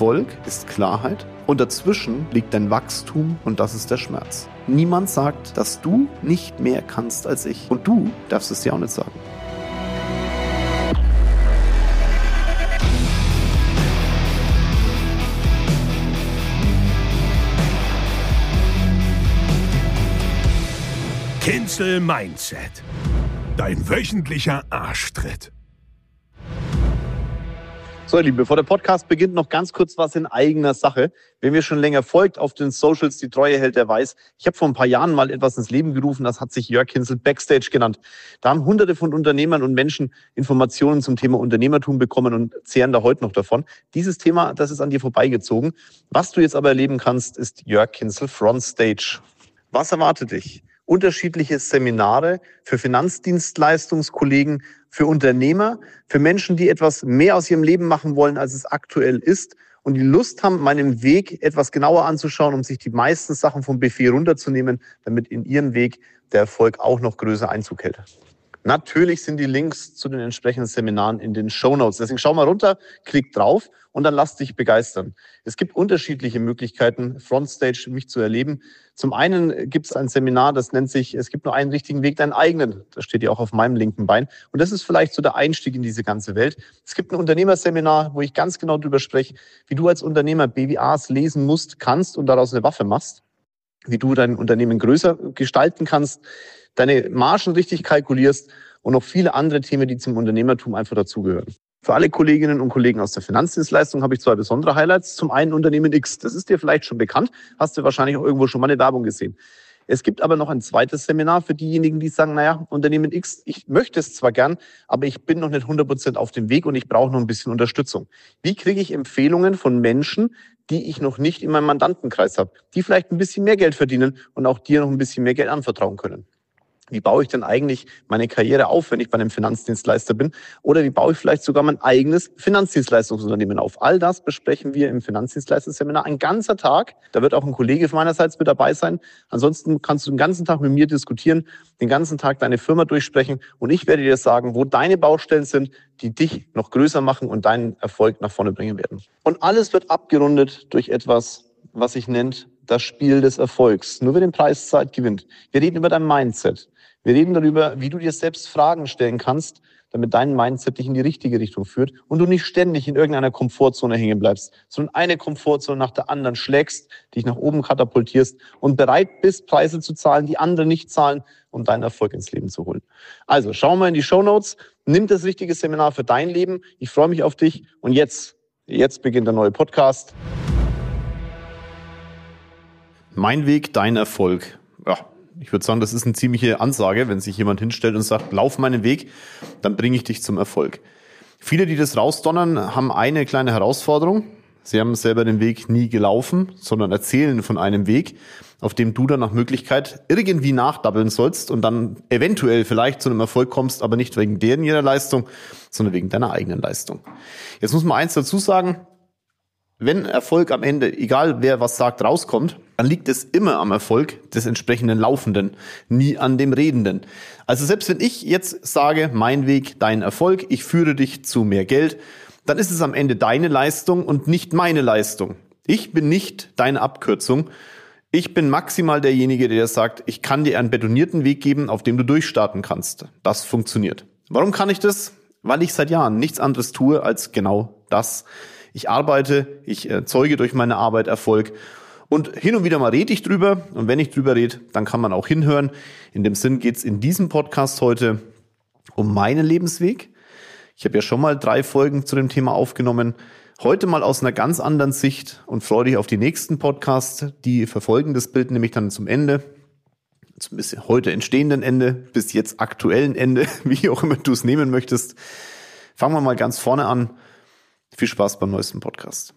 Erfolg ist Klarheit und dazwischen liegt dein Wachstum und das ist der Schmerz. Niemand sagt, dass du nicht mehr kannst als ich und du darfst es dir auch nicht sagen. Cancel Mindset. Dein wöchentlicher Arschtritt. So, ihr Lieben, bevor der Podcast beginnt, noch ganz kurz was in eigener Sache. Wer mir schon länger folgt auf den Socials, die Treue hält, der weiß, ich habe vor ein paar Jahren mal etwas ins Leben gerufen, das hat sich Jörg Hinzel Backstage genannt. Da haben Hunderte von Unternehmern und Menschen Informationen zum Thema Unternehmertum bekommen und zehren da heute noch davon. Dieses Thema, das ist an dir vorbeigezogen. Was du jetzt aber erleben kannst, ist Jörg Hinzel Frontstage. Was erwartet dich? Unterschiedliche Seminare für Finanzdienstleistungskollegen, für Unternehmer, für Menschen, die etwas mehr aus ihrem Leben machen wollen, als es aktuell ist und die Lust haben, meinen Weg etwas genauer anzuschauen, um sich die meisten Sachen vom Buffet runterzunehmen, damit in ihrem Weg der Erfolg auch noch größer Einzug hält. Natürlich sind die Links zu den entsprechenden Seminaren in den Shownotes. Deswegen schau mal runter, klick drauf und dann lass dich begeistern. Es gibt unterschiedliche Möglichkeiten, Frontstage mich zu erleben. Zum einen gibt es ein Seminar, das nennt sich, es gibt nur einen richtigen Weg, deinen eigenen. Das steht ja auch auf meinem linken Bein. Und das ist vielleicht so der Einstieg in diese ganze Welt. Es gibt ein Unternehmerseminar, wo ich ganz genau darüber spreche, wie du als Unternehmer BWAs lesen musst, kannst und daraus eine Waffe machst. Wie du dein Unternehmen größer gestalten kannst, deine Margen richtig kalkulierst und noch viele andere Themen, die zum Unternehmertum einfach dazugehören. Für alle Kolleginnen und Kollegen aus der Finanzdienstleistung habe ich zwei besondere Highlights. Zum einen Unternehmen X, das ist dir vielleicht schon bekannt, hast du wahrscheinlich auch irgendwo schon mal eine Werbung gesehen. Es gibt aber noch ein zweites Seminar für diejenigen, die sagen, naja, Unternehmen X, ich möchte es zwar gern, aber ich bin noch nicht 100% auf dem Weg und ich brauche noch ein bisschen Unterstützung. Wie kriege ich Empfehlungen von Menschen, die ich noch nicht in meinem Mandantenkreis habe, die vielleicht ein bisschen mehr Geld verdienen und auch dir noch ein bisschen mehr Geld anvertrauen können? Wie baue ich denn eigentlich meine Karriere auf, wenn ich bei einem Finanzdienstleister bin? Oder wie baue ich vielleicht sogar mein eigenes Finanzdienstleistungsunternehmen auf? All das besprechen wir im Finanzdienstleistungsseminar. Ein ganzer Tag. Da wird auch ein Kollege meinerseits mit dabei sein. Ansonsten kannst du den ganzen Tag mit mir diskutieren, den ganzen Tag deine Firma durchsprechen. Und ich werde dir sagen, wo deine Baustellen sind, die dich noch größer machen und deinen Erfolg nach vorne bringen werden. Und alles wird abgerundet durch etwas, was sich nennt das Spiel des Erfolgs. Nur wer den Preis zahlt, gewinnt. Wir reden über dein Mindset. Wir reden darüber, wie du dir selbst Fragen stellen kannst, damit dein Mindset dich in die richtige Richtung führt und du nicht ständig in irgendeiner Komfortzone hängen bleibst, sondern eine Komfortzone nach der anderen schlägst, dich nach oben katapultierst und bereit bist, Preise zu zahlen, die andere nicht zahlen, um deinen Erfolg ins Leben zu holen. Also schau mal in die Shownotes, nimm das richtige Seminar für dein Leben. Ich freue mich auf dich und jetzt beginnt der neue Podcast. Mein Weg, dein Erfolg. Ja, ich würde sagen, das ist eine ziemliche Ansage, wenn sich jemand hinstellt und sagt, lauf meinen Weg, dann bringe ich dich zum Erfolg. Viele, die das rausdonnern, haben eine kleine Herausforderung. Sie haben selber den Weg nie gelaufen, sondern erzählen von einem Weg, auf dem du dann nach Möglichkeit irgendwie nachdabbeln sollst und dann eventuell vielleicht zu einem Erfolg kommst, aber nicht wegen deren ihrer Leistung, sondern wegen deiner eigenen Leistung. Jetzt muss man eins dazu sagen, wenn Erfolg am Ende, egal wer was sagt, rauskommt, dann liegt es immer am Erfolg des entsprechenden Laufenden, nie an dem Redenden. Also selbst wenn ich jetzt sage, mein Weg, dein Erfolg, ich führe dich zu mehr Geld, dann ist es am Ende deine Leistung und nicht meine Leistung. Ich bin nicht deine Abkürzung. Ich bin maximal derjenige, der sagt, ich kann dir einen betonierten Weg geben, auf dem du durchstarten kannst. Das funktioniert. Warum kann ich das? Weil ich seit Jahren nichts anderes tue als genau das. Ich arbeite, ich erzeuge durch meine Arbeit Erfolg und hin und wieder mal rede ich drüber und wenn ich drüber rede, dann kann man auch hinhören. In dem Sinn geht es in diesem Podcast heute um meinen Lebensweg. Ich habe ja schon mal 3 Folgen zu dem Thema aufgenommen. Heute mal aus einer ganz anderen Sicht und freue dich auf die nächsten Podcasts. Die verfolgen das Bild nämlich dann zum Ende, zum bisschen heute entstehenden Ende, bis jetzt aktuellen Ende, wie auch immer du es nehmen möchtest. Fangen wir mal ganz vorne an. Viel Spaß beim neuesten Podcast.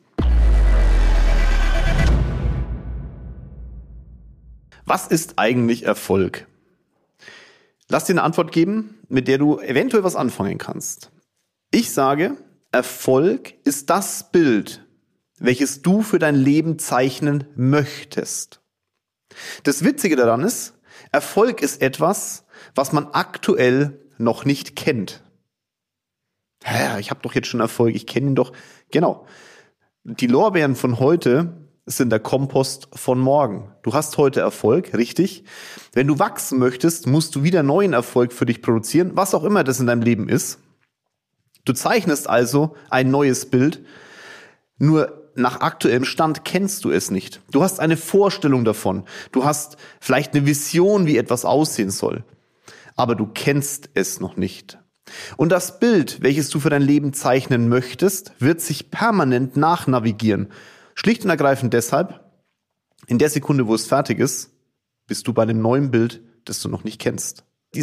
Was ist eigentlich Erfolg? Lass dir eine Antwort geben, mit der du eventuell was anfangen kannst. Ich sage, Erfolg ist das Bild, welches du für dein Leben zeichnen möchtest. Das Witzige daran ist, Erfolg ist etwas, was man aktuell noch nicht kennt. Ich habe doch jetzt schon Erfolg, ich kenne ihn doch. Genau. Die Lorbeeren von heute sind der Kompost von morgen. Du hast heute Erfolg, richtig. Wenn du wachsen möchtest, musst du wieder neuen Erfolg für dich produzieren, was auch immer das in deinem Leben ist. Du zeichnest also ein neues Bild, nur nach aktuellem Stand kennst du es nicht. Du hast eine Vorstellung davon. Du hast vielleicht eine Vision, wie etwas aussehen soll. Aber du kennst es noch nicht. Und das Bild, welches du für dein Leben zeichnen möchtest, wird sich permanent nachnavigieren. Schlicht und ergreifend deshalb, in der Sekunde, wo es fertig ist, bist du bei einem neuen Bild, das du noch nicht kennst.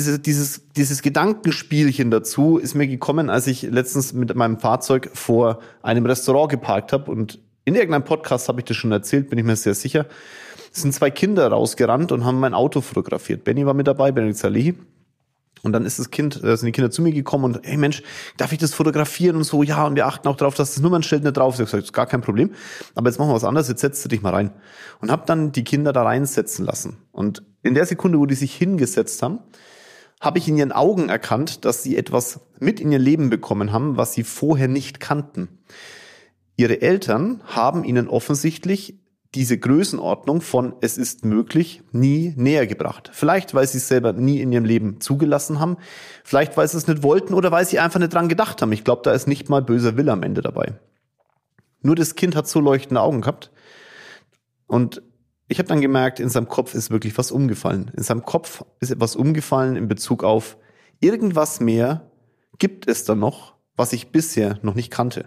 Dieses Gedankenspielchen dazu ist mir gekommen, als ich letztens mit meinem Fahrzeug vor einem Restaurant geparkt habe. Und in irgendeinem Podcast habe ich das schon erzählt, bin ich mir sehr sicher. Es sind 2 Kinder rausgerannt und haben mein Auto fotografiert. Benny war mit dabei, Benny Zalehi. Und dann sind die Kinder zu mir gekommen und, hey Mensch, darf ich das fotografieren und so? Ja, und wir achten auch darauf, dass das Nummernschild nicht drauf ist. Ich habe gesagt, das ist gar kein Problem. Aber jetzt machen wir was anderes, jetzt setzt du dich mal rein. Und habe dann die Kinder da reinsetzen lassen. Und in der Sekunde, wo die sich hingesetzt haben, habe ich in ihren Augen erkannt, dass sie etwas mit in ihr Leben bekommen haben, was sie vorher nicht kannten. Ihre Eltern haben ihnen offensichtlich diese Größenordnung von es ist möglich nie näher gebracht. Vielleicht, weil sie es selber nie in ihrem Leben zugelassen haben, vielleicht, weil sie es nicht wollten oder weil sie einfach nicht dran gedacht haben. Ich glaube, da ist nicht mal böser Wille am Ende dabei. Nur das Kind hat so leuchtende Augen gehabt und ich habe dann gemerkt, in seinem Kopf ist wirklich was umgefallen. In seinem Kopf ist etwas umgefallen in Bezug auf irgendwas mehr gibt es da noch, was ich bisher noch nicht kannte.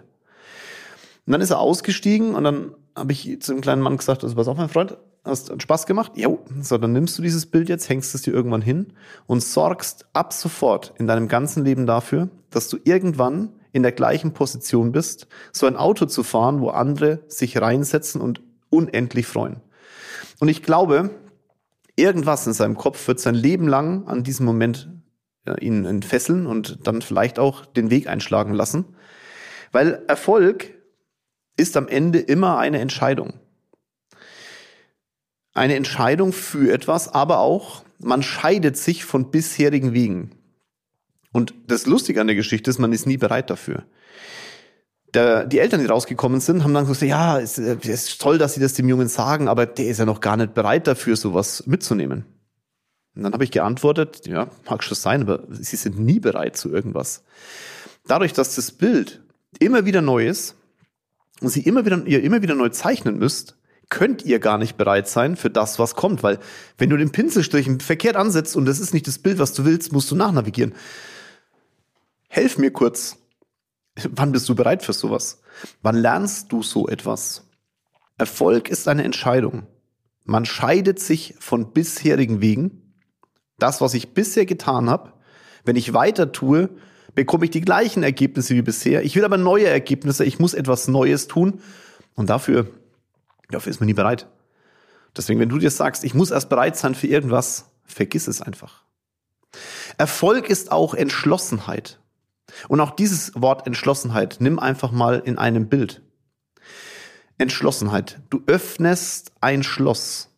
Und dann ist er ausgestiegen und dann habe ich zu dem kleinen Mann gesagt, also pass auf, mein Freund, hast Spaß gemacht? Jo. So, dann nimmst du dieses Bild jetzt, hängst es dir irgendwann hin und sorgst ab sofort in deinem ganzen Leben dafür, dass du irgendwann in der gleichen Position bist, so ein Auto zu fahren, wo andere sich reinsetzen und unendlich freuen. Und ich glaube, irgendwas in seinem Kopf wird sein Leben lang an diesem Moment ihn entfesseln und dann vielleicht auch den Weg einschlagen lassen, weil Erfolg ist am Ende immer eine Entscheidung. Eine Entscheidung für etwas, aber auch, man scheidet sich von bisherigen Wegen. Und das Lustige an der Geschichte ist, man ist nie bereit dafür. Die Eltern, die rausgekommen sind, haben dann gesagt, ja, es ist toll, dass sie das dem Jungen sagen, aber der ist ja noch gar nicht bereit dafür, sowas mitzunehmen. Und dann habe ich geantwortet, ja, mag schon sein, aber sie sind nie bereit zu irgendwas. Dadurch, dass das Bild immer wieder neu ist, und ihr immer wieder neu zeichnen müsst, könnt ihr gar nicht bereit sein für das, was kommt. Weil wenn du den Pinselstrich verkehrt ansetzt und das ist nicht das Bild, was du willst, musst du nachnavigieren. Helf mir kurz. Wann bist du bereit für sowas? Wann lernst du so etwas? Erfolg ist eine Entscheidung. Man scheidet sich von bisherigen Wegen. Das, was ich bisher getan habe, wenn ich weiter tue, bekomme ich die gleichen Ergebnisse wie bisher. Ich will aber neue Ergebnisse. Ich muss etwas Neues tun. Und dafür ist man nie bereit. Deswegen, wenn du dir sagst, ich muss erst bereit sein für irgendwas, vergiss es einfach. Erfolg ist auch Entschlossenheit. Und auch dieses Wort Entschlossenheit, nimm einfach mal in einem Bild. Entschlossenheit. Du öffnest ein Schloss.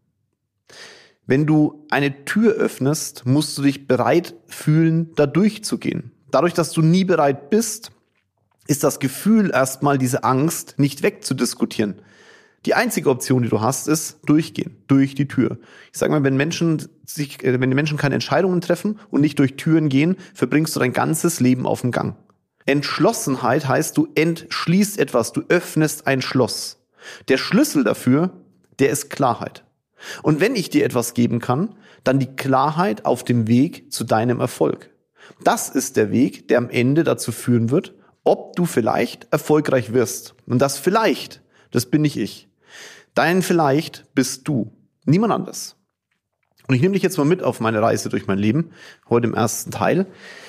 Wenn du eine Tür öffnest, musst du dich bereit fühlen, da durchzugehen. Dadurch, dass du nie bereit bist, ist das Gefühl erstmal diese Angst nicht wegzudiskutieren. Die einzige Option, die du hast, ist durchgehen, durch die Tür. Ich sage mal, wenn die Menschen keine Entscheidungen treffen und nicht durch Türen gehen, verbringst du dein ganzes Leben auf dem Gang. Entschlossenheit heißt, du entschließt etwas, du öffnest ein Schloss. Der Schlüssel dafür, der ist Klarheit. Und wenn ich dir etwas geben kann, dann die Klarheit auf dem Weg zu deinem Erfolg. Das ist der Weg, der am Ende dazu führen wird, ob du vielleicht erfolgreich wirst. Und das vielleicht, das bin nicht ich. Dein vielleicht bist du, niemand anders. Und ich nehme dich jetzt mal mit auf meine Reise durch mein Leben, heute im ersten Teil.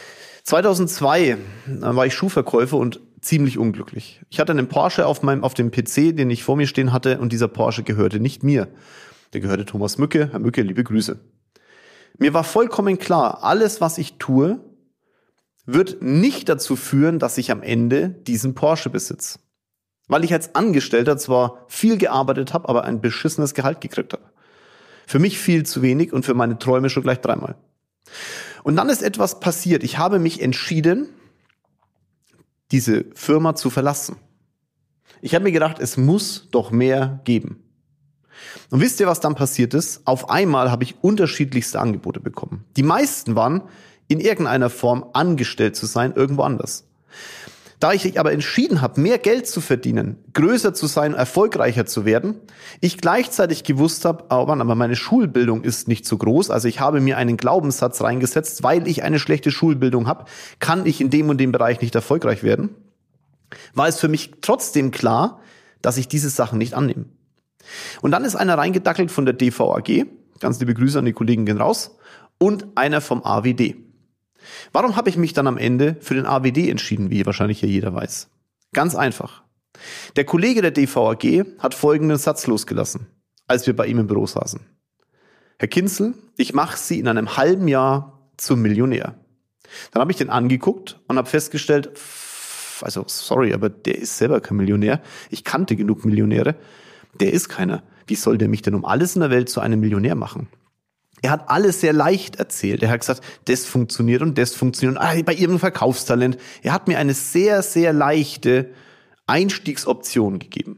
2002 war ich Schuhverkäufer und ziemlich unglücklich. Ich hatte einen Porsche auf dem PC, den ich vor mir stehen hatte, und dieser Porsche gehörte nicht mir. Der gehörte Thomas Mücke. Herr Mücke, liebe Grüße. Mir war vollkommen klar, alles, was ich tue, wird nicht dazu führen, dass ich am Ende diesen Porsche besitze. Weil ich als Angestellter zwar viel gearbeitet habe, aber ein beschissenes Gehalt gekriegt habe. Für mich viel zu wenig und für meine Träume schon gleich 3-mal. Und dann ist etwas passiert. Ich habe mich entschieden, diese Firma zu verlassen. Ich habe mir gedacht, es muss doch mehr geben. Und wisst ihr, was dann passiert ist? Auf einmal habe ich unterschiedlichste Angebote bekommen. Die meisten waren in irgendeiner Form angestellt zu sein, irgendwo anders. Da ich aber entschieden habe, mehr Geld zu verdienen, größer zu sein, erfolgreicher zu werden, ich gleichzeitig gewusst habe, aber meine Schulbildung ist nicht so groß, also ich habe mir einen Glaubenssatz reingesetzt, weil ich eine schlechte Schulbildung habe, kann ich in dem und dem Bereich nicht erfolgreich werden, war es für mich trotzdem klar, dass ich diese Sachen nicht annehme. Und dann ist einer reingedackelt von der DVAG, ganz liebe Grüße an die Kollegen gehen raus, und einer vom AWD. Warum habe ich mich dann am Ende für den AWD entschieden, wie wahrscheinlich hier jeder weiß? Ganz einfach. Der Kollege der DVAG hat folgenden Satz losgelassen, als wir bei ihm im Büro saßen. Herr Kinzel, ich mache Sie in einem halben Jahr zum Millionär. Dann habe ich den angeguckt und habe festgestellt, also sorry, aber der ist selber kein Millionär. Ich kannte genug Millionäre. Der ist keiner. Wie soll der mich denn um alles in der Welt zu einem Millionär machen? Er hat alles sehr leicht erzählt. Er hat gesagt, das funktioniert und das funktioniert. Und bei Ihrem Verkaufstalent. Er hat mir eine sehr, sehr leichte Einstiegsoption gegeben.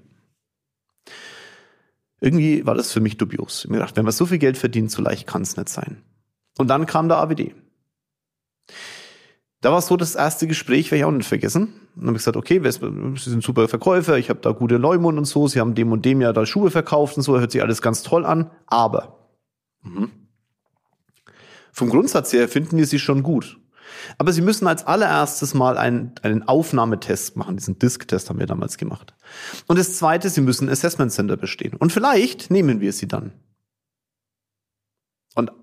Irgendwie war das für mich dubios. Ich habe mir gedacht, wenn man so viel Geld verdient, so leicht kann es nicht sein. Und dann kam der AWD. Da war so das erste Gespräch, werde ich auch nicht vergessen. Und dann habe ich gesagt, okay, Sie sind super Verkäufer, ich habe da gute Leumund und so, Sie haben dem und dem ja da Schuhe verkauft und so, hört sich alles ganz toll an, aber vom Grundsatz her finden wir Sie schon gut. Aber Sie müssen als allererstes mal einen Aufnahmetest machen, diesen Disk-Test haben wir damals gemacht. Und das Zweite, Sie müssen ein Assessment Center bestehen. Und vielleicht nehmen wir Sie dann. Und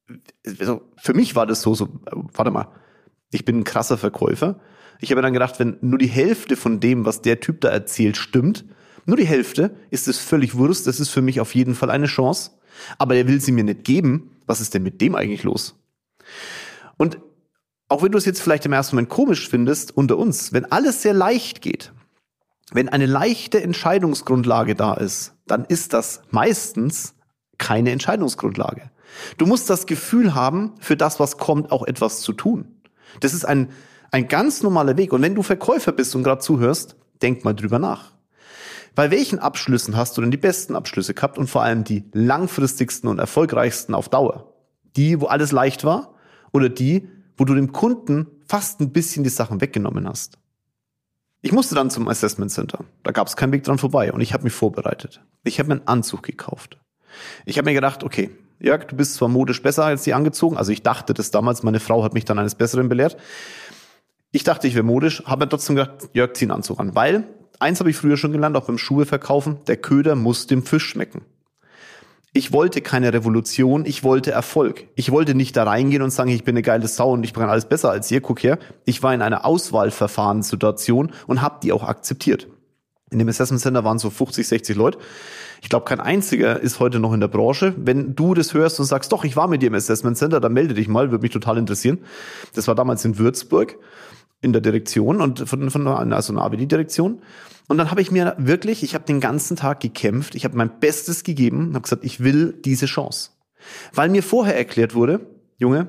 für mich war das so, warte mal, ich bin ein krasser Verkäufer. Ich habe dann gedacht, wenn nur die Hälfte von dem, was der Typ da erzählt, stimmt, nur die Hälfte, ist es völlig Wurst. Das ist für mich auf jeden Fall eine Chance. Aber er will sie mir nicht geben. Was ist denn mit dem eigentlich los? Und auch wenn du es jetzt vielleicht im ersten Moment komisch findest, unter uns, wenn alles sehr leicht geht, wenn eine leichte Entscheidungsgrundlage da ist, dann ist das meistens keine Entscheidungsgrundlage. Du musst das Gefühl haben, für das, was kommt, auch etwas zu tun. Das ist ein ganz normaler Weg. Und wenn du Verkäufer bist und gerade zuhörst, denk mal drüber nach. Bei welchen Abschlüssen hast du denn die besten Abschlüsse gehabt und vor allem die langfristigsten und erfolgreichsten auf Dauer? Die, wo alles leicht war oder die, wo du dem Kunden fast ein bisschen die Sachen weggenommen hast? Ich musste dann zum Assessment Center. Da gab es keinen Weg dran vorbei und ich habe mich vorbereitet. Ich habe mir einen Anzug gekauft. Ich habe mir gedacht, okay, Jörg, du bist zwar modisch besser als die angezogen, also ich dachte das damals, meine Frau hat mich dann eines Besseren belehrt. Ich dachte, ich wäre modisch, habe mir trotzdem gedacht, Jörg, zieh einen Anzug an, weil, eins habe ich früher schon gelernt, auch beim Schuhe verkaufen, der Köder muss dem Fisch schmecken. Ich wollte keine Revolution, ich wollte Erfolg. Ich wollte nicht da reingehen und sagen, ich bin eine geile Sau und ich kann alles besser als ihr, guck her. Ich war in einer Auswahlverfahrenssituation und habe die auch akzeptiert. In dem Assessment Center waren so 50, 60 Leute. Ich glaube, kein einziger ist heute noch in der Branche. Wenn du das hörst und sagst, doch, ich war mit dir im Assessment Center, dann melde dich mal, würde mich total interessieren. Das war damals in Würzburg in der Direktion und also einer AWD-Direktion. Und dann habe ich mir wirklich, ich habe den ganzen Tag gekämpft, ich habe mein Bestes gegeben und habe gesagt, ich will diese Chance. Weil mir vorher erklärt wurde, Junge,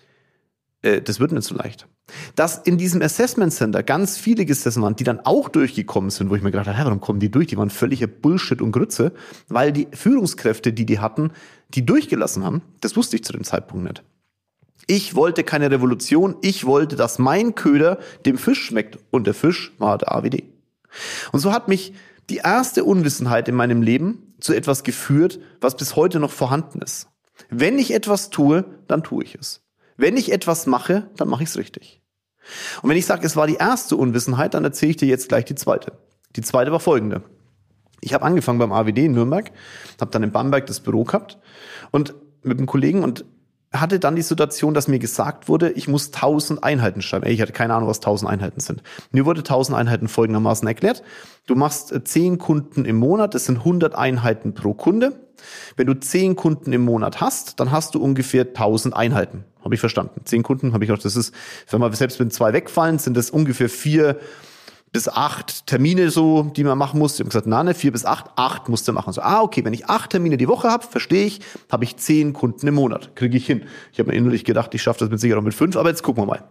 das wird nicht so leicht. Dass in diesem Assessment Center ganz viele gesessen waren, die dann auch durchgekommen sind, wo ich mir gedacht habe, warum kommen die durch? Die waren völliger Bullshit und Grütze, weil die Führungskräfte, die hatten, die durchgelassen haben, das wusste ich zu dem Zeitpunkt nicht. Ich wollte keine Revolution, ich wollte, dass mein Köder dem Fisch schmeckt und der Fisch war der AWD. Und so hat mich die erste Unwissenheit in meinem Leben zu etwas geführt, was bis heute noch vorhanden ist. Wenn ich etwas tue, dann tue ich es. Wenn ich etwas mache, dann mache ich es richtig. Und wenn ich sage, es war die erste Unwissenheit, dann erzähle ich dir jetzt gleich die zweite. Die zweite war folgende. Ich habe angefangen beim AWD in Nürnberg, habe dann in Bamberg das Büro gehabt und mit einem Kollegen und hatte dann die Situation, dass mir gesagt wurde, ich muss 1000 Einheiten schreiben. Ich hatte keine Ahnung, was 1000 Einheiten sind. Mir wurde 1000 Einheiten folgendermaßen erklärt. Du machst 10 Kunden im Monat, das sind 100 Einheiten pro Kunde. Wenn du 10 Kunden im Monat hast, dann hast du ungefähr 1000 Einheiten. Habe ich verstanden. 10 Kunden habe ich auch, das ist, wenn man selbst wenn 2 wegfallen, sind das ungefähr 4 bis 8 Termine so, die man machen muss. Ich habe gesagt, nein, 4 bis 8, 8 musst du machen. So, okay, wenn ich 8 Termine die Woche habe, verstehe ich, habe ich 10 Kunden im Monat. Kriege ich hin. Ich habe mir innerlich gedacht, ich schaffe das mit Sicherheit auch mit 5, aber jetzt gucken wir mal.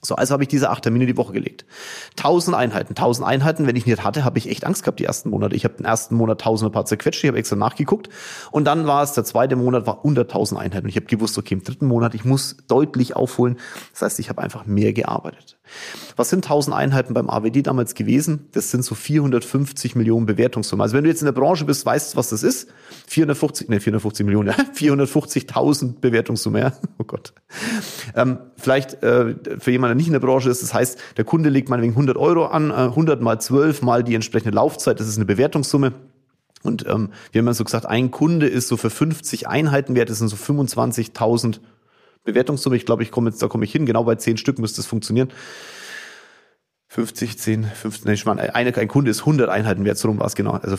So, also habe ich diese 8 Termine die Woche gelegt. 1000 Einheiten, wenn ich nicht hatte, habe ich echt Angst gehabt die ersten Monate. Ich habe den ersten Monat 1000 ein paar zerquetscht, ich habe extra nachgeguckt. Und dann war es, der zweite Monat war unter 1000 Einheiten. Und ich habe gewusst, okay, im dritten Monat, ich muss deutlich aufholen. Das heißt, ich habe einfach mehr gearbeitet. Was sind 1000 Einheiten beim AWD damals gewesen? Das sind so 450 Millionen Bewertungssummen. Also wenn du jetzt in der Branche bist, weißt du, was das ist? 450 Millionen, ja, 450.000 Bewertungssumme, ja. Oh Gott. Vielleicht für jemanden, der nicht in der Branche ist, das heißt, der Kunde legt meinetwegen 100 Euro an, 100 mal 12 mal die entsprechende Laufzeit, das ist eine Bewertungssumme. Und wir haben ja so gesagt, ein Kunde ist so für 50 Einheiten wert, das sind so 25.000 Bewertungssumme. Ich glaube, da komme ich hin, genau bei 10 Stück müsste es funktionieren. ein Kunde ist 100 Einheiten wert, so rum war es genau. Also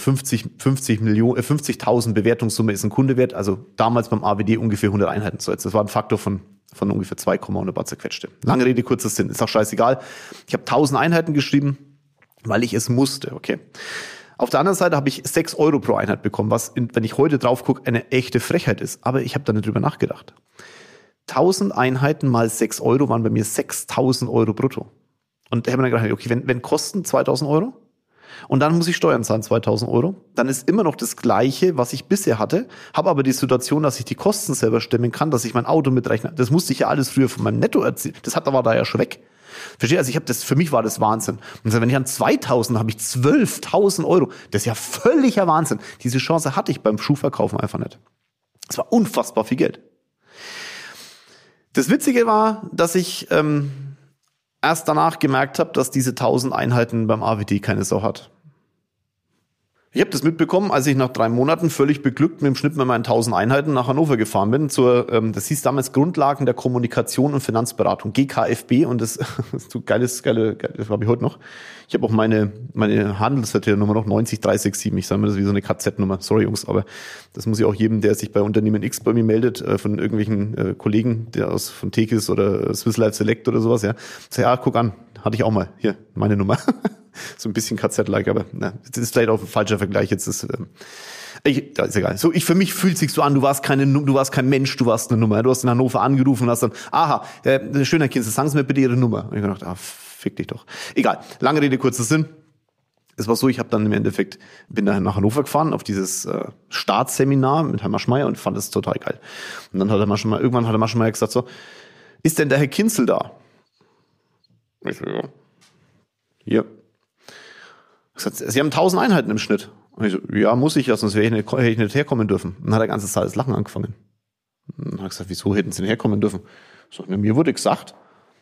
50.000 Bewertungssumme ist ein Kunde wert, also damals beim AWD ungefähr 100 Einheiten. So jetzt, das war ein Faktor von ungefähr 2, und ein paar zerquetschte. Lange Rede, kurzer Sinn, ist auch scheißegal. Ich habe 1000 Einheiten geschrieben, weil ich es musste, okay. Auf der anderen Seite habe ich 6 Euro pro Einheit bekommen, was, wenn ich heute drauf gucke, eine echte Frechheit ist. Aber ich habe da nicht drüber nachgedacht. 1000 Einheiten mal 6 Euro waren bei mir 6.000 Euro brutto. Und da habe ich dann gedacht, okay, wenn Kosten 2.000 Euro und dann muss ich Steuern zahlen 2.000 Euro, dann ist immer noch das Gleiche, was ich bisher hatte, habe aber die Situation, dass ich die Kosten selber stemmen kann, dass ich mein Auto mitrechne. Das musste ich ja alles früher von meinem Netto erzielen. War da ja schon weg. Verstehe? Also für mich war das Wahnsinn. Und wenn ich an 2.000 habe ich 12.000 Euro. Das ist ja völliger Wahnsinn. Diese Chance hatte ich beim Schuhverkaufen einfach nicht. Das war unfassbar viel Geld. Das Witzige war, dass ich erst danach gemerkt habe, dass diese 1000 Einheiten beim AWD keine Sau hat. Ich habe das mitbekommen, als ich nach 3 Monaten völlig beglückt mit dem Schnitt mit meinen 1000 Einheiten nach Hannover gefahren bin, das hieß damals Grundlagen der Kommunikation und Finanzberatung, GKFB, und das so das habe ich heute noch. Ich habe auch meine Handelsvertreternummer noch 90367, ich sage mal, das ist wie so eine KZ-Nummer, sorry Jungs, aber das muss ich auch jedem, der sich bei Unternehmen X bei mir meldet, von irgendwelchen Kollegen, der von Tekis oder Swiss Life Select oder sowas, ja, ja, guck an, hatte ich auch mal, hier, meine Nummer. So ein bisschen KZ-like, aber das ist vielleicht auch ein falscher Vergleich. Jetzt ist ist egal. So, für mich fühlt sich so an, du warst kein Mensch, du warst eine Nummer. Du hast in Hannover angerufen und hast dann, schöner Kind, sagen Sie mir bitte Ihre Nummer. Und ich habe gedacht, fick dich doch. Egal, lange Rede, kurzer Sinn. Es war so, ich habe dann im Endeffekt, bin dann nach Hannover gefahren auf dieses Staatsseminar mit Herrn Maschmeyer und fand es total geil. Und dann irgendwann hat Herr Maschmeyer gesagt so, ist denn der Herr Kinzel da? Ich so, ja. Hier. Sie haben 1000 Einheiten im Schnitt. Und ich so, ja, muss ich ja, sonst hätte ich nicht herkommen dürfen. Und dann hat er ganze Zeit das Lachen angefangen. Und dann hat er gesagt, wieso hätten Sie nicht herkommen dürfen? Ich so, mir wurde gesagt,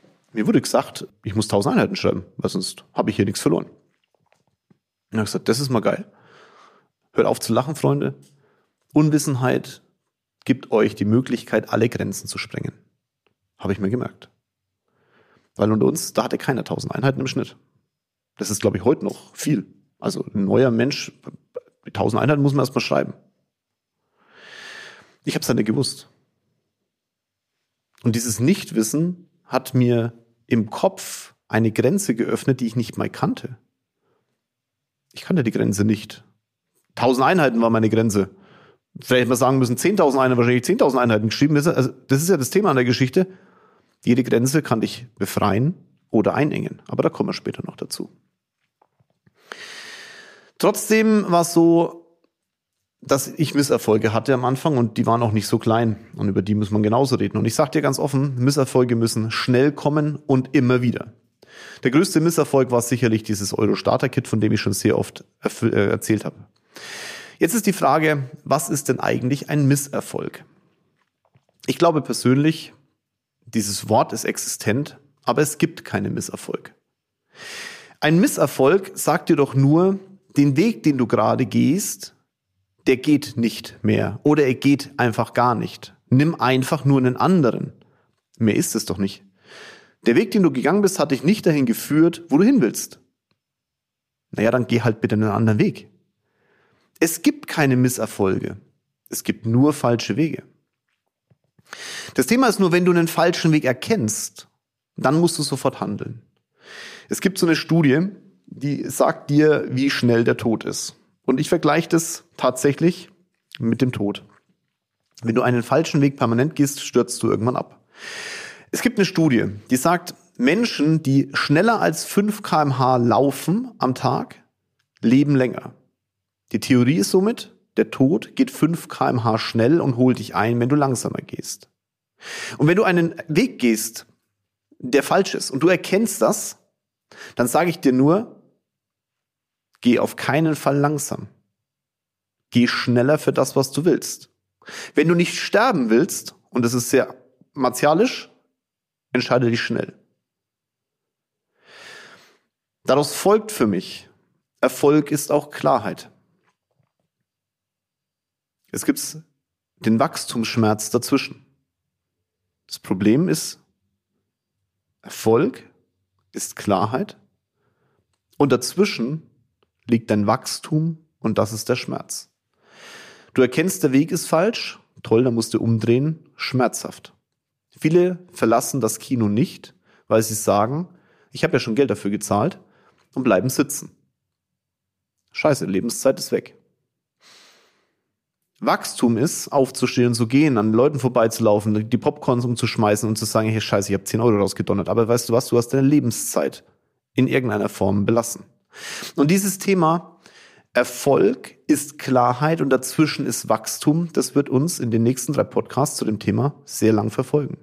ich muss 1000 Einheiten schreiben, weil sonst habe ich hier nichts verloren. Und dann hat er gesagt, das ist mal geil. Hört auf zu lachen, Freunde. Unwissenheit gibt euch die Möglichkeit, alle Grenzen zu sprengen. Habe ich mir gemerkt. Weil unter uns, da hatte keiner 1000 Einheiten im Schnitt. Das ist, glaube ich, heute noch viel. Also ein neuer Mensch, mit 1000 Einheiten muss man erst mal schreiben. Ich habe es dann nicht gewusst. Und dieses Nichtwissen hat mir im Kopf eine Grenze geöffnet, die ich nicht mal kannte. Ich kannte die Grenze nicht. 1000 Einheiten war meine Grenze. Vielleicht hätte man sagen müssen, 10.000 Einheiten, wahrscheinlich 10.000 Einheiten geschrieben. Also das ist ja das Thema an der Geschichte. Jede Grenze kann dich befreien oder einengen. Aber da kommen wir später noch dazu. Trotzdem war es so, dass ich Misserfolge hatte am Anfang und die waren auch nicht so klein. Und über die muss man genauso reden. Und ich sage dir ganz offen, Misserfolge müssen schnell kommen und immer wieder. Der größte Misserfolg war sicherlich dieses Euro-Starter-Kit, von dem ich schon sehr oft erzählt habe. Jetzt ist die Frage, was ist denn eigentlich ein Misserfolg? Ich glaube persönlich, dieses Wort ist existent, aber es gibt keinen Misserfolg. Ein Misserfolg sagt dir doch nur, den Weg, den du gerade gehst, der geht nicht mehr oder er geht einfach gar nicht. Nimm einfach nur einen anderen. Mehr ist es doch nicht. Der Weg, den du gegangen bist, hat dich nicht dahin geführt, wo du hin willst. Naja, dann geh halt bitte einen anderen Weg. Es gibt keine Misserfolge. Es gibt nur falsche Wege. Das Thema ist nur, wenn du einen falschen Weg erkennst, dann musst du sofort handeln. Es gibt so eine Studie, die sagt dir, wie schnell der Tod ist. Und ich vergleiche das tatsächlich mit dem Tod. Wenn du einen falschen Weg permanent gehst, stürzt du irgendwann ab. Es gibt eine Studie, die sagt, Menschen, die schneller als 5 km/h laufen am Tag, leben länger. Die Theorie ist somit, der Tod geht 5 km/h schnell und holt dich ein, wenn du langsamer gehst. Und wenn du einen Weg gehst, der falsch ist und du erkennst das, dann sage ich dir nur, geh auf keinen Fall langsam. Geh schneller für das, was du willst. Wenn du nicht sterben willst, und das ist sehr martialisch, entscheide dich schnell. Daraus folgt für mich, Erfolg ist auch Klarheit. Es gibt den Wachstumsschmerz dazwischen. Das Problem ist, Erfolg ist Klarheit und dazwischen liegt dein Wachstum und das ist der Schmerz. Du erkennst, der Weg ist falsch, toll, dann musst du umdrehen, schmerzhaft. Viele verlassen das Kino nicht, weil sie sagen, ich habe ja schon Geld dafür gezahlt und bleiben sitzen. Scheiße, Lebenszeit ist weg. Wachstum ist, aufzustehen, zu gehen, an Leuten vorbeizulaufen, die Popcorns umzuschmeißen und zu sagen, hey Scheiße, ich habe 10 Euro rausgedonnert. Aber weißt du was, du hast deine Lebenszeit in irgendeiner Form belassen. Und dieses Thema Erfolg ist Klarheit und dazwischen ist Wachstum, das wird uns in den nächsten 3 Podcasts zu dem Thema sehr lang verfolgen.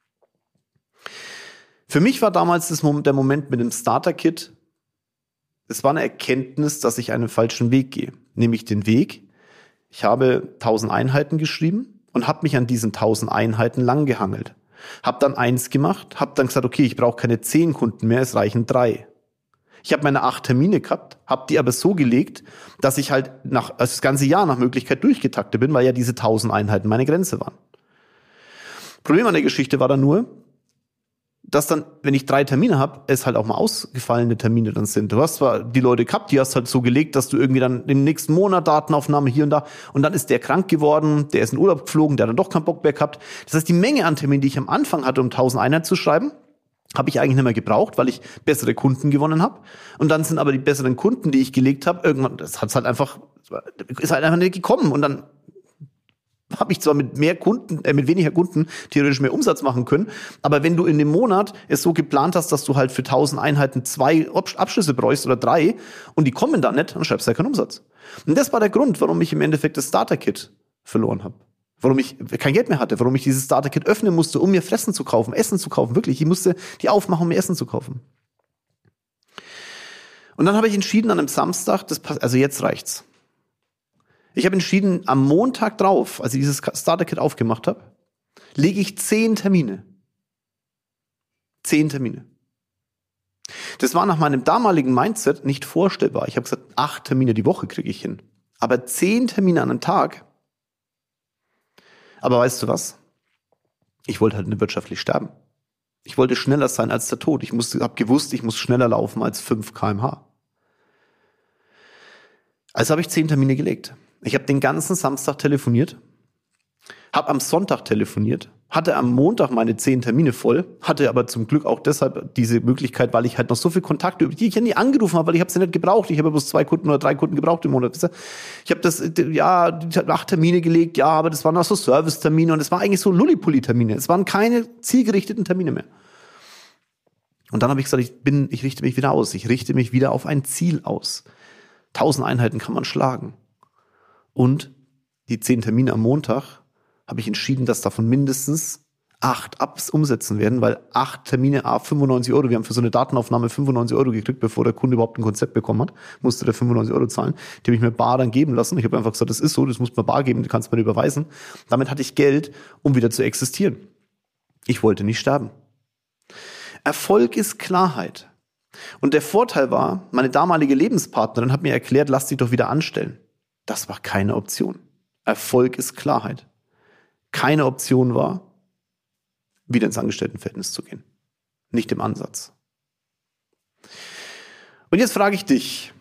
Für mich war damals der Moment mit dem Starter-Kit, es war eine Erkenntnis, dass ich einen falschen Weg gehe. Nämlich den Weg, ich habe 1000 Einheiten geschrieben und habe mich an diesen 1000 Einheiten langgehangelt. Habe dann 1 gemacht, habe dann gesagt, okay, ich brauche keine 10 Kunden mehr, es reichen 3. Ich habe meine 8 Termine gehabt, habe die aber so gelegt, dass ich halt das ganze Jahr nach Möglichkeit durchgetaktet bin, weil ja diese 1000 Einheiten meine Grenze waren. Problem an der Geschichte war dann nur, dass dann, wenn ich 3 Termine habe, es halt auch mal ausgefallene Termine dann sind. Du hast zwar die Leute gehabt, die hast halt so gelegt, dass du irgendwie dann im nächsten Monat Datenaufnahme hier und da und dann ist der krank geworden, der ist in Urlaub geflogen, der hat dann doch keinen Bock mehr gehabt. Das heißt, die Menge an Terminen, die ich am Anfang hatte, um 1000 Einheiten zu schreiben, habe ich eigentlich nicht mehr gebraucht, weil ich bessere Kunden gewonnen habe. Und dann sind aber die besseren Kunden, die ich gelegt habe, irgendwann, ist halt einfach nicht gekommen. Und dann habe ich zwar mit weniger Kunden theoretisch mehr Umsatz machen können, aber wenn du in dem Monat es so geplant hast, dass du halt für 1000 Einheiten 2 Abschlüsse bräuchst oder 3 und die kommen dann nicht, dann schreibst du ja keinen Umsatz. Und das war der Grund, warum ich im Endeffekt das Starter-Kit verloren habe. Warum ich kein Geld mehr hatte, warum ich dieses Starter-Kit öffnen musste, um mir Fressen zu kaufen, Essen zu kaufen, wirklich. Ich musste die aufmachen, um mir Essen zu kaufen. Und dann habe ich entschieden an einem Samstag, also jetzt reicht's. Ich habe entschieden, am Montag drauf, als ich dieses Starter-Kit aufgemacht habe, lege ich 10 Termine. 10 Termine. Das war nach meinem damaligen Mindset nicht vorstellbar. Ich habe gesagt, 8 Termine die Woche kriege ich hin. Aber 10 Termine an einem Tag. Aber weißt du was? Ich wollte halt nicht wirtschaftlich sterben. Ich wollte schneller sein als der Tod. Ich habe gewusst, ich muss schneller laufen als 5 km/h. Also habe ich 10 Termine gelegt. Ich habe den ganzen Samstag telefoniert, habe am Sonntag telefoniert, hatte am Montag meine 10 Termine voll, hatte aber zum Glück auch deshalb diese Möglichkeit, weil ich halt noch so viele Kontakte, die ich ja nie angerufen habe, weil ich habe sie nicht gebraucht. Ich habe bloß 2 Kunden oder 3 Kunden gebraucht im Monat. Ich habe das, 8 Termine gelegt, ja, aber das waren auch so Service-Termine und es war eigentlich so Lullipulli-Termine. Es waren keine zielgerichteten Termine mehr. Und dann habe ich gesagt, ich richte mich wieder aus. Ich richte mich wieder auf ein Ziel aus. 1000 Einheiten kann man schlagen. Und die 10 Termine am Montag habe ich entschieden, dass davon mindestens 8 umsetzen werden, weil 8 Termine, 95 Euro, wir haben für so eine Datenaufnahme 95 Euro gekriegt, bevor der Kunde überhaupt ein Konzept bekommen hat, musste der 95 Euro zahlen. Die habe ich mir bar dann geben lassen. Ich habe einfach gesagt, das ist so, das muss man bar geben, du kannst mir überweisen. Damit hatte ich Geld, um wieder zu existieren. Ich wollte nicht sterben. Erfolg ist Klarheit. Und der Vorteil war, meine damalige Lebenspartnerin hat mir erklärt, lass dich doch wieder anstellen. Das war keine Option. Erfolg ist Klarheit. Keine Option war, wieder ins Angestelltenverhältnis zu gehen. Nicht im Ansatz. Und jetzt frage ich dich,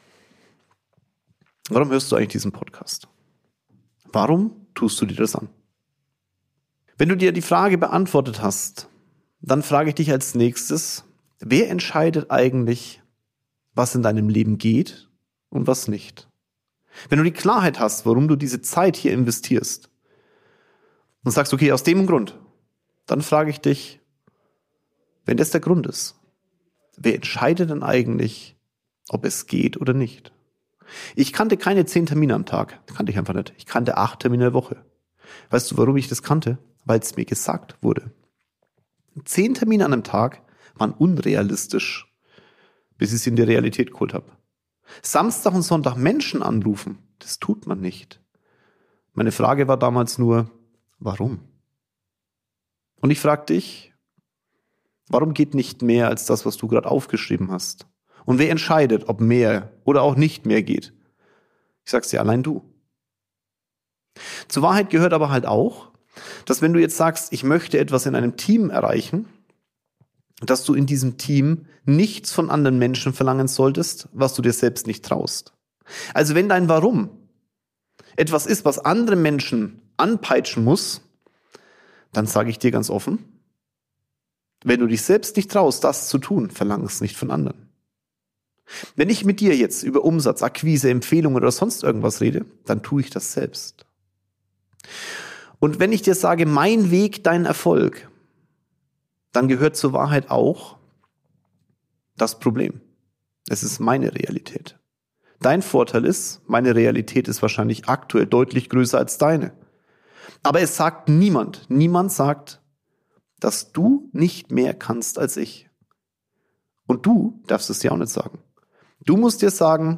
warum hörst du eigentlich diesen Podcast? Warum tust du dir das an? Wenn du dir die Frage beantwortet hast, dann frage ich dich als nächstes, wer entscheidet eigentlich, was in deinem Leben geht und was nicht? Wenn du die Klarheit hast, warum du diese Zeit hier investierst und sagst, okay, aus dem Grund, dann frage ich dich, wenn das der Grund ist, wer entscheidet denn eigentlich, ob es geht oder nicht? Ich kannte keine 10 Termine am Tag. Kannte ich einfach nicht. Ich kannte 8 Termine in der Woche. Weißt du, warum ich das kannte? Weil es mir gesagt wurde. 10 Termine an einem Tag waren unrealistisch, bis ich es in die Realität geholt habe. Samstag und Sonntag Menschen anrufen, das tut man nicht. Meine Frage war damals nur, warum? Und ich frage dich, warum geht nicht mehr als das, was du gerade aufgeschrieben hast? Und wer entscheidet, ob mehr oder auch nicht mehr geht? Ich sag's dir, allein du. Zur Wahrheit gehört aber halt auch, dass wenn du jetzt sagst, ich möchte etwas in einem Team erreichen, dass du in diesem Team nichts von anderen Menschen verlangen solltest, was du dir selbst nicht traust. Also wenn dein Warum etwas ist, was andere Menschen anpeitschen muss, dann sage ich dir ganz offen, wenn du dich selbst nicht traust, das zu tun, verlang es nicht von anderen. Wenn ich mit dir jetzt über Umsatz, Akquise, Empfehlungen oder sonst irgendwas rede, dann tue ich das selbst. Und wenn ich dir sage, mein Weg, dein Erfolg, dann gehört zur Wahrheit auch das Problem. Es ist meine Realität. Dein Vorteil ist, meine Realität ist wahrscheinlich aktuell deutlich größer als deine. Aber es sagt niemand sagt, dass du nicht mehr kannst als ich. Und du darfst es dir auch nicht sagen. Du musst dir sagen,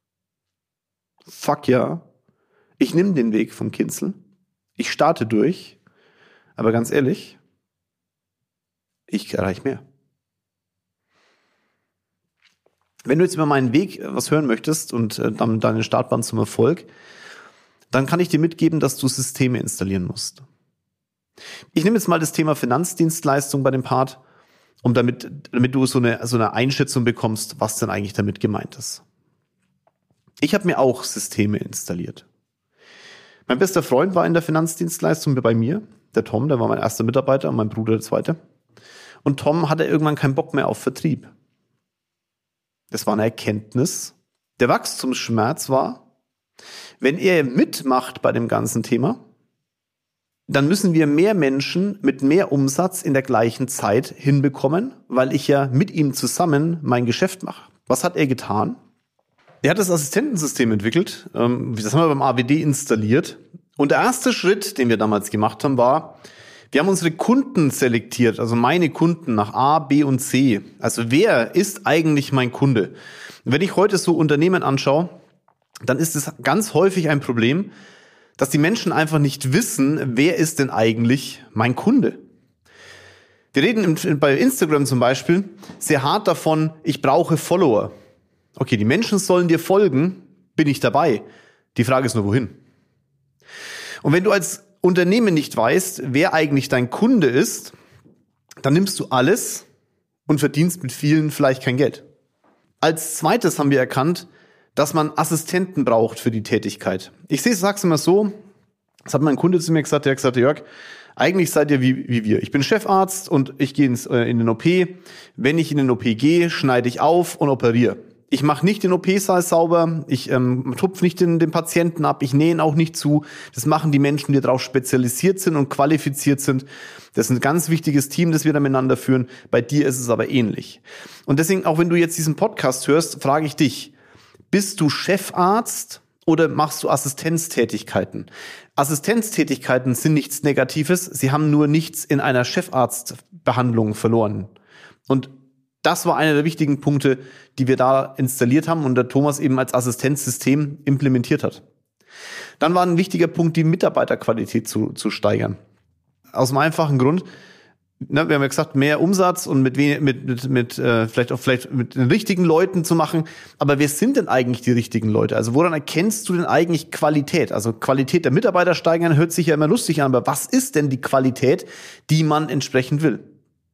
fuck ja, ich nehme den Weg vom Kinzel, ich starte durch, aber ganz ehrlich, ich erreiche mehr. Wenn du jetzt über meinen Weg was hören möchtest und dann deine Startbahn zum Erfolg, dann kann ich dir mitgeben, dass du Systeme installieren musst. Ich nehme jetzt mal das Thema Finanzdienstleistung bei dem Part, damit du so eine Einschätzung bekommst, was denn eigentlich damit gemeint ist. Ich habe mir auch Systeme installiert. Mein bester Freund war in der Finanzdienstleistung bei mir, der Tom, der war mein erster Mitarbeiter und mein Bruder der zweite. Und Tom hatte irgendwann keinen Bock mehr auf Vertrieb. Das war eine Erkenntnis. Der Wachstumsschmerz war, wenn er mitmacht bei dem ganzen Thema, dann müssen wir mehr Menschen mit mehr Umsatz in der gleichen Zeit hinbekommen, weil ich ja mit ihm zusammen mein Geschäft mache. Was hat er getan? Er hat das Assistentensystem entwickelt. Das haben wir beim AWD installiert. Und der erste Schritt, den wir damals gemacht haben, war, wir haben unsere Kunden selektiert, also meine Kunden nach A, B und C. Also wer ist eigentlich mein Kunde? Und wenn ich heute so Unternehmen anschaue, dann ist es ganz häufig ein Problem, dass die Menschen einfach nicht wissen, wer ist denn eigentlich mein Kunde. Wir reden bei Instagram zum Beispiel sehr hart davon, ich brauche Follower. Okay, die Menschen sollen dir folgen, bin ich dabei. Die Frage ist nur, wohin? Und wenn du als Unternehmen nicht weißt, wer eigentlich dein Kunde ist, dann nimmst du alles und verdienst mit vielen vielleicht kein Geld. Als zweites haben wir erkannt, dass man Assistenten braucht für die Tätigkeit. Ich sag's immer so, das hat mein Kunde zu mir gesagt, der hat gesagt, Jörg, eigentlich seid ihr wie wir. Ich bin Chefarzt und ich gehe in den OP. Wenn ich in den OP gehe, schneide ich auf und operiere. Ich mache nicht den OP-Saal sauber, ich tupfe nicht den Patienten ab, ich nähe ihn auch nicht zu. Das machen die Menschen, die darauf spezialisiert sind und qualifiziert sind. Das ist ein ganz wichtiges Team, das wir da miteinander führen. Bei dir ist es aber ähnlich. Und deswegen, auch wenn du jetzt diesen Podcast hörst, frage ich dich, bist du Chefarzt oder machst du Assistenztätigkeiten? Assistenztätigkeiten sind nichts Negatives, sie haben nur nichts in einer Chefarztbehandlung verloren. Und das war einer der wichtigen Punkte, die wir da installiert haben und der Thomas eben als Assistenzsystem implementiert hat. Dann war ein wichtiger Punkt, die Mitarbeiterqualität zu steigern. Aus dem einfachen Grund, wir haben ja gesagt, mehr Umsatz und vielleicht mit den richtigen Leuten zu machen. Aber wer sind denn eigentlich die richtigen Leute? Also woran erkennst du denn eigentlich Qualität? Also Qualität der Mitarbeiter steigern hört sich ja immer lustig an, aber was ist denn die Qualität, die man entsprechend will?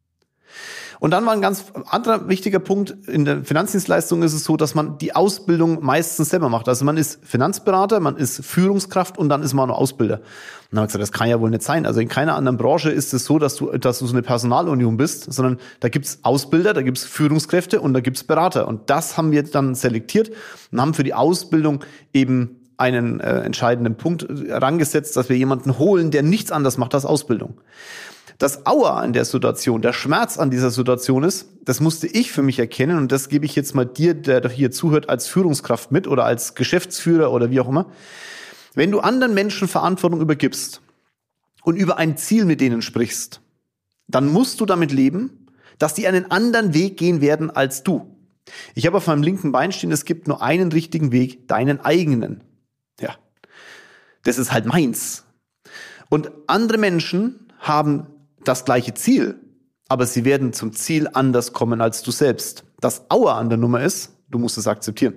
Und dann war ein ganz anderer wichtiger Punkt, in der Finanzdienstleistung ist es so, dass man die Ausbildung meistens selber macht. Also man ist Finanzberater, man ist Führungskraft und dann ist man auch Ausbilder. Und dann haben wir gesagt, das kann ja wohl nicht sein. Also in keiner anderen Branche ist es so, dass du so eine Personalunion bist, sondern da gibt's Ausbilder, da gibt's Führungskräfte und da gibt's Berater. Und das haben wir dann selektiert und haben für die Ausbildung eben einen entscheidenden Punkt herangesetzt, dass wir jemanden holen, der nichts anderes macht als Ausbildung. Das Aua an der Situation, der Schmerz an dieser Situation ist, das musste ich für mich erkennen und das gebe ich jetzt mal dir, der hier zuhört, als Führungskraft mit oder als Geschäftsführer oder wie auch immer. Wenn du anderen Menschen Verantwortung übergibst und über ein Ziel mit denen sprichst, dann musst du damit leben, dass die einen anderen Weg gehen werden als du. Ich habe auf meinem linken Bein stehen, es gibt nur einen richtigen Weg, deinen eigenen. Ja, das ist halt meins. Und andere Menschen haben das gleiche Ziel, aber sie werden zum Ziel anders kommen als du selbst. Das Aua an der Nummer ist, du musst es akzeptieren.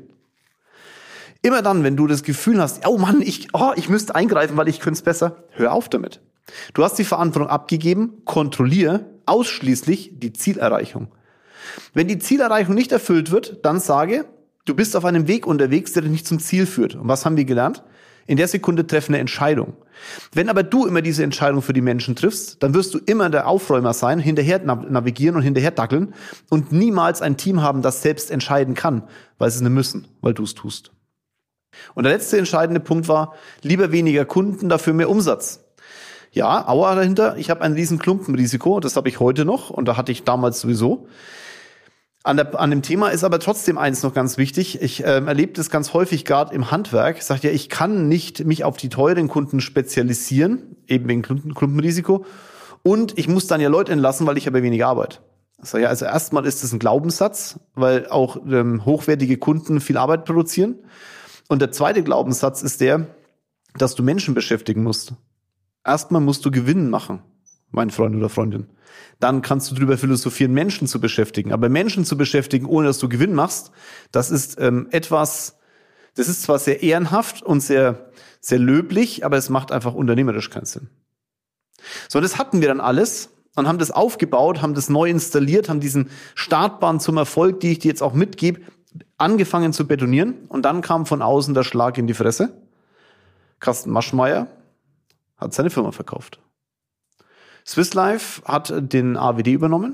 Immer dann, wenn du das Gefühl hast, oh Mann, ich müsste eingreifen, weil ich könnte es besser, hör auf damit. Du hast die Verantwortung abgegeben, kontrolliere ausschließlich die Zielerreichung. Wenn die Zielerreichung nicht erfüllt wird, dann sage, du bist auf einem Weg unterwegs, der dich nicht zum Ziel führt. Und was haben wir gelernt? In der Sekunde treffen eine Entscheidung. Wenn aber du immer diese Entscheidung für die Menschen triffst, dann wirst du immer der Aufräumer sein, hinterher navigieren und hinterher dackeln und niemals ein Team haben, das selbst entscheiden kann, weil sie es nicht müssen, weil du es tust. Und der letzte entscheidende Punkt war, lieber weniger Kunden, dafür mehr Umsatz. Ja, Aua dahinter, ich habe ein riesen Klumpenrisiko, das habe ich heute noch und da hatte ich damals sowieso. An dem Thema ist aber trotzdem eins noch ganz wichtig. Ich erlebe das ganz häufig gerade im Handwerk. Ich sage ja, ich kann nicht mich auf die teuren Kunden spezialisieren, eben wegen Klumpenrisiko. Und ich muss dann ja Leute entlassen, weil ich habe weniger Arbeit. Ich sage ja, also erstmal ist das ein Glaubenssatz, weil auch hochwertige Kunden viel Arbeit produzieren. Und der zweite Glaubenssatz ist der, dass du Menschen beschäftigen musst. Erstmal musst du Gewinn machen, mein Freund oder Freundin. Dann kannst du drüber philosophieren, Menschen zu beschäftigen. Aber Menschen zu beschäftigen, ohne dass du Gewinn machst, das ist das ist zwar sehr ehrenhaft und sehr, sehr löblich, aber es macht einfach unternehmerisch keinen Sinn. So, das hatten wir dann alles und haben das aufgebaut, haben das neu installiert, haben diesen Startbahn zum Erfolg, die ich dir jetzt auch mitgebe, angefangen zu betonieren. Und dann kam von außen der Schlag in die Fresse. Carsten Maschmeyer hat seine Firma verkauft. Swiss Life hat den AWD übernommen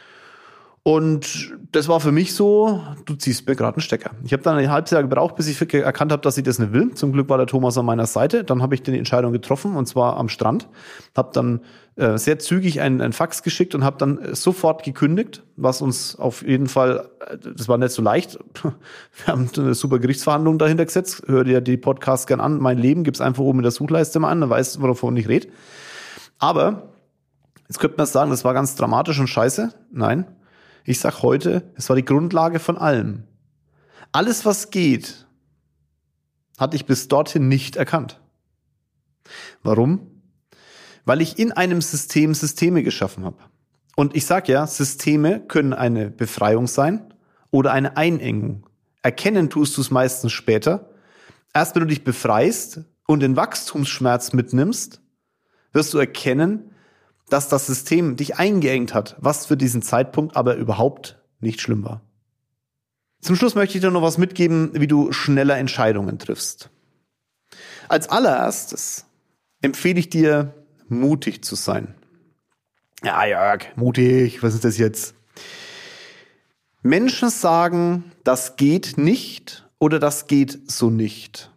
und das war für mich so, du ziehst mir gerade einen Stecker. Ich habe dann ein halbes Jahr gebraucht, bis ich erkannt habe, dass ich das nicht will. Zum Glück war der Thomas an meiner Seite. Dann habe ich die Entscheidung getroffen und zwar am Strand. Habe dann sehr zügig ein Fax geschickt und habe dann sofort gekündigt, was uns auf jeden Fall, das war nicht so leicht. Wir haben eine super Gerichtsverhandlung dahinter gesetzt. Hör dir die Podcasts gern an. Mein Leben gibt's einfach oben in der Suchleiste mal an, dann weißt du, wovon ich rede. Aber jetzt könnte man sagen, das war ganz dramatisch und scheiße. Nein, ich sag heute, es war die Grundlage von allem. Alles, was geht, hatte ich bis dorthin nicht erkannt. Warum? Weil ich in einem System Systeme geschaffen habe. Und ich sag ja, Systeme können eine Befreiung sein oder eine Einengung. Erkennen tust du es meistens später. Erst wenn du dich befreist und den Wachstumsschmerz mitnimmst, wirst du erkennen, dass das System dich eingeengt hat, was für diesen Zeitpunkt aber überhaupt nicht schlimm war. Zum Schluss möchte ich dir noch was mitgeben, wie du schneller Entscheidungen triffst. Als allererstes empfehle ich dir, mutig zu sein. Ja, Jörg, mutig, was ist das jetzt? Menschen sagen, das geht nicht oder das geht so nicht.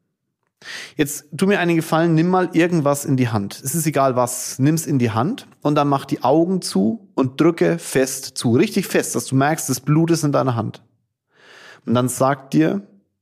Jetzt tu mir einen Gefallen, nimm mal irgendwas in die Hand. Es ist egal was, nimm's in die Hand und dann mach die Augen zu und drücke fest zu. Richtig fest, dass du merkst, das Blut ist in deiner Hand. Und dann sag dir,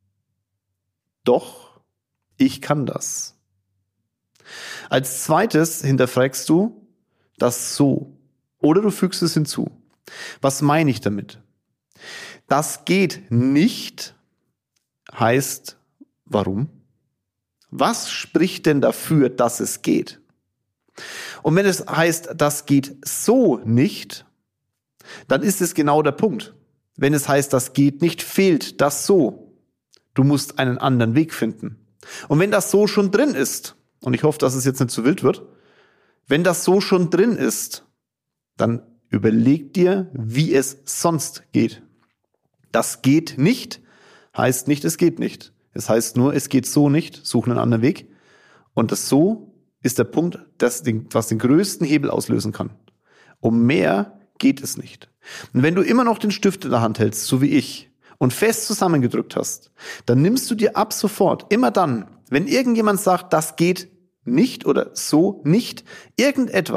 doch, ich kann das. Als zweites hinterfragst du das so. Oder du fügst es hinzu. Was meine ich damit? Das geht nicht heißt, warum? Was spricht denn dafür, dass es geht? Und wenn es heißt, das geht so nicht, dann ist es genau der Punkt. Wenn es heißt, das geht nicht, fehlt das so. Du musst einen anderen Weg finden. Und wenn das so schon drin ist, und ich hoffe, dass es jetzt nicht zu wild wird, wenn das so schon drin ist, dann überleg dir, wie es sonst geht. Das geht nicht, heißt nicht, es geht nicht. Es heißt nur, es geht so nicht, such einen anderen Weg. Und das so ist der Punkt, was den größten Hebel auslösen kann. Um mehr geht es nicht. Und wenn du immer noch den Stift in der Hand hältst, so wie ich, und fest zusammengedrückt hast, dann nimmst du dir ab sofort, immer dann, wenn irgendjemand sagt, das geht nicht oder so nicht, irgendetwas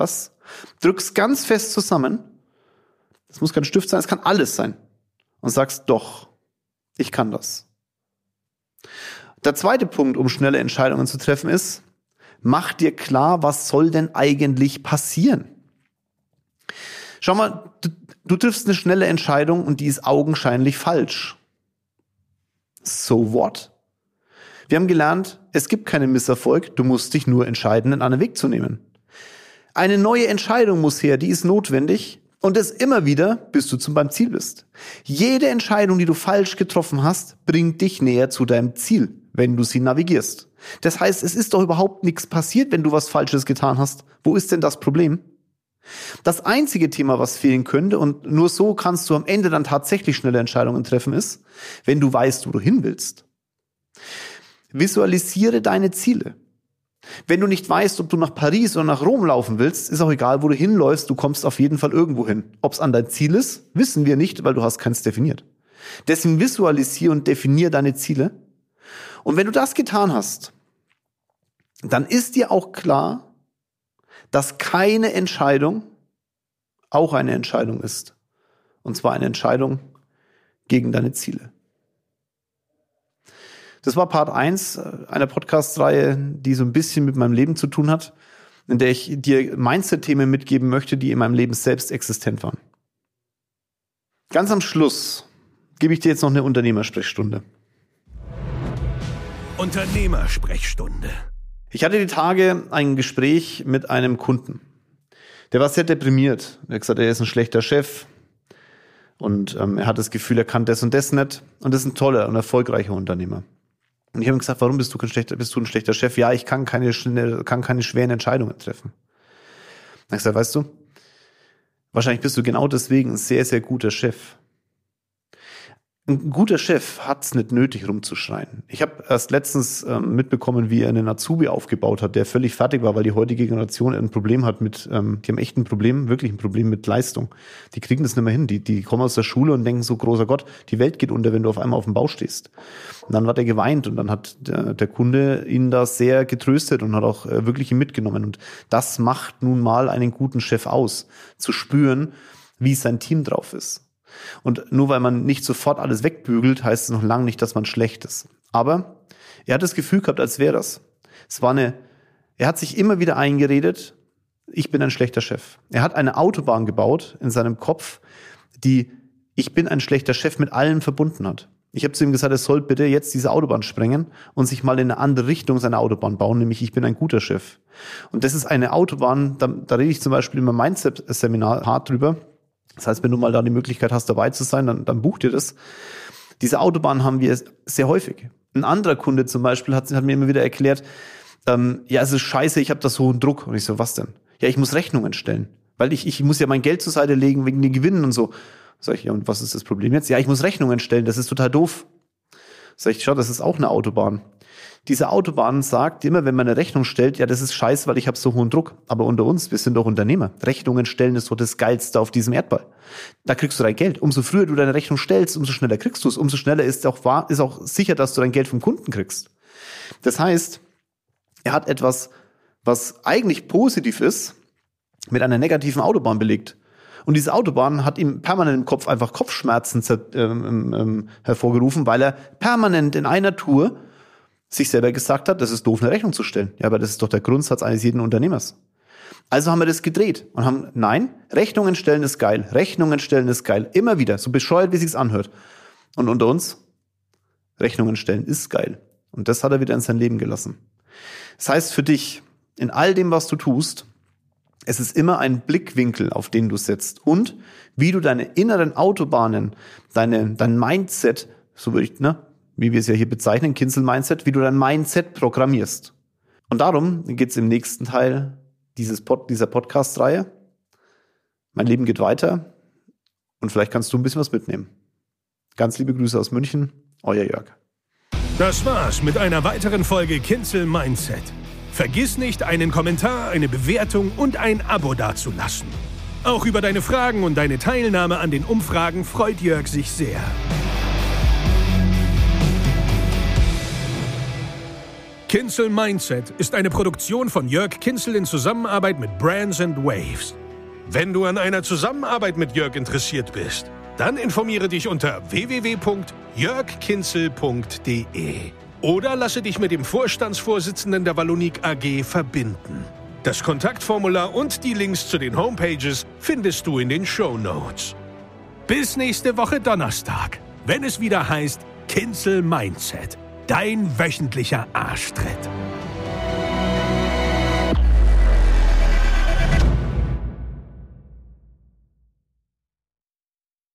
drückst ganz fest zusammen, das muss kein Stift sein, es kann alles sein, und sagst, doch, ich kann das. Der zweite Punkt, um schnelle Entscheidungen zu treffen, ist, mach dir klar, was soll denn eigentlich passieren? Schau mal, du triffst eine schnelle Entscheidung und die ist augenscheinlich falsch. So what? Wir haben gelernt, es gibt keinen Misserfolg, du musst dich nur entscheiden, einen anderen Weg zu nehmen. Eine neue Entscheidung muss her, die ist notwendig und das immer wieder, bis du beim Ziel bist. Jede Entscheidung, die du falsch getroffen hast, bringt dich näher zu deinem Ziel, wenn du sie navigierst. Das heißt, es ist doch überhaupt nichts passiert, wenn du was Falsches getan hast. Wo ist denn das Problem? Das einzige Thema, was fehlen könnte, und nur so kannst du am Ende dann tatsächlich schnelle Entscheidungen treffen, ist, wenn du weißt, wo du hin willst. Visualisiere deine Ziele. Wenn du nicht weißt, ob du nach Paris oder nach Rom laufen willst, ist auch egal, wo du hinläufst, du kommst auf jeden Fall irgendwo hin. Ob es an dein Ziel ist, wissen wir nicht, weil du hast keins definiert. Deswegen visualisiere und definiere deine Ziele. Und wenn du das getan hast, dann ist dir auch klar, dass keine Entscheidung auch eine Entscheidung ist. Und zwar eine Entscheidung gegen deine Ziele. Das war Part 1 einer Podcast-Reihe, die so ein bisschen mit meinem Leben zu tun hat, in der ich dir Mindset-Themen mitgeben möchte, die in meinem Leben selbst existent waren. Ganz am Schluss gebe ich dir jetzt noch eine Unternehmersprechstunde. Unternehmersprechstunde. Ich hatte die Tage ein Gespräch mit einem Kunden. Der war sehr deprimiert. Er hat gesagt, er ist ein schlechter Chef und er hat das Gefühl, er kann das und das nicht. Und das ist ein toller und erfolgreicher Unternehmer. Und ich habe ihm gesagt, warum bist du ein schlechter Chef? Ja, ich kann keine schweren Entscheidungen treffen. Dann habe ich gesagt, weißt du, wahrscheinlich bist du genau deswegen ein sehr, sehr guter Chef. Ein guter Chef hat es nicht nötig, rumzuschreien. Ich habe erst letztens mitbekommen, wie er einen Azubi aufgebaut hat, der völlig fertig war, weil die heutige Generation ein Problem hat die haben echt ein Problem, wirklich ein Problem mit Leistung. Die kriegen das nicht mehr hin. Die kommen aus der Schule und denken so, großer Gott, die Welt geht unter, wenn du auf einmal auf dem Bau stehst. Und dann hat er geweint und dann hat der Kunde ihn da sehr getröstet und hat auch wirklich ihn mitgenommen. Und das macht nun mal einen guten Chef aus, zu spüren, wie sein Team drauf ist. Und nur weil man nicht sofort alles wegbügelt, heißt es noch lange nicht, dass man schlecht ist. Aber er hat das Gefühl gehabt, als wäre das. Er hat sich immer wieder eingeredet, ich bin ein schlechter Chef. Er hat eine Autobahn gebaut in seinem Kopf, die ich bin ein schlechter Chef mit allem verbunden hat. Ich habe zu ihm gesagt, er soll bitte jetzt diese Autobahn sprengen und sich mal in eine andere Richtung seine Autobahn bauen, nämlich ich bin ein guter Chef. Und das ist eine Autobahn, da rede ich zum Beispiel in meinem Mindset-Seminar hart drüber. Das heißt, wenn du mal da die Möglichkeit hast, dabei zu sein, dann buch dir das. Diese Autobahn haben wir sehr häufig. Ein anderer Kunde zum Beispiel hat mir immer wieder erklärt, ja, es ist scheiße, ich habe da so hohen Druck. Und ich so, was denn? Ja, ich muss Rechnungen stellen, weil ich muss ja mein Geld zur Seite legen wegen den Gewinnen und so. Sag ich, ja, und was ist das Problem jetzt? Ja, ich muss Rechnungen stellen, das ist total doof. Sag ich, schau, das ist auch eine Autobahn. Diese Autobahn sagt immer, wenn man eine Rechnung stellt, ja, das ist scheiße, weil ich habe so hohen Druck. Aber unter uns, wir sind doch Unternehmer. Rechnungen stellen ist so das Geilste auf diesem Erdball. Da kriegst du dein Geld. Umso früher du deine Rechnung stellst, umso schneller kriegst du es. Umso schneller ist auch sicher, dass du dein Geld vom Kunden kriegst. Das heißt, er hat etwas, was eigentlich positiv ist, mit einer negativen Autobahn belegt. Und diese Autobahn hat ihm permanent im Kopf einfach Kopfschmerzen hervorgerufen, weil er permanent in einer Tour sich selber gesagt hat, das ist doof, eine Rechnung zu stellen. Ja, aber das ist doch der Grundsatz eines jeden Unternehmers. Also haben wir das gedreht und haben, nein, Rechnungen stellen ist geil. Rechnungen stellen ist geil. Immer wieder, so bescheuert, wie sich's anhört. Und unter uns, Rechnungen stellen ist geil. Und das hat er wieder in sein Leben gelassen. Das heißt für dich, in all dem, was du tust, es ist immer ein Blickwinkel, auf den du setzt. Und wie du deine inneren Autobahnen, dein Mindset, so würde ich, wie wir es ja hier bezeichnen, Kinzel-Mindset, wie du dein Mindset programmierst. Und darum geht es im nächsten Teil dieser Podcast-Reihe. Mein Leben geht weiter und vielleicht kannst du ein bisschen was mitnehmen. Ganz liebe Grüße aus München, euer Jörg. Das war's mit einer weiteren Folge Kinzel-Mindset. Vergiss nicht, einen Kommentar, eine Bewertung und ein Abo dazulassen. Auch über deine Fragen und deine Teilnahme an den Umfragen freut Jörg sich sehr. Kinzel Mindset ist eine Produktion von Jörg Kinzel in Zusammenarbeit mit Brands & Waves. Wenn du an einer Zusammenarbeit mit Jörg interessiert bist, dann informiere dich unter www.jörgkinzel.de oder lasse dich mit dem Vorstandsvorsitzenden der Vallonique AG verbinden. Das Kontaktformular und die Links zu den Homepages findest du in den Shownotes. Bis nächste Woche Donnerstag, wenn es wieder heißt Kinzel Mindset, dein wöchentlicher Arschtritt.